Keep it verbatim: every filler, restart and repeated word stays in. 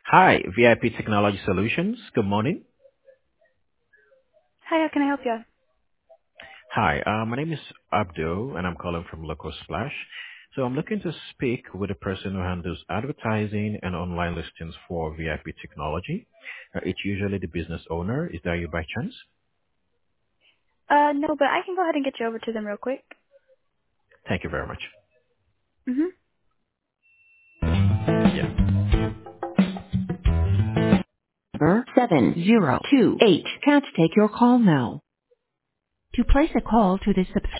Hi, V I P Technology Solutions. Good morning. Hi, how can I help you? Hi, uh, my name is Abdul, and I'm calling from Local Splash. So I'm looking to speak with the person who handles advertising and online listings for V I P Technology. Uh, it's usually the business owner. Is that you by chance? Uh, no, but I can go ahead and get you over to them real quick. Thank you very much. Mm-hmm. Yeah. Number seven zero two eight. Can't take your call now. To place a call to this subscriber.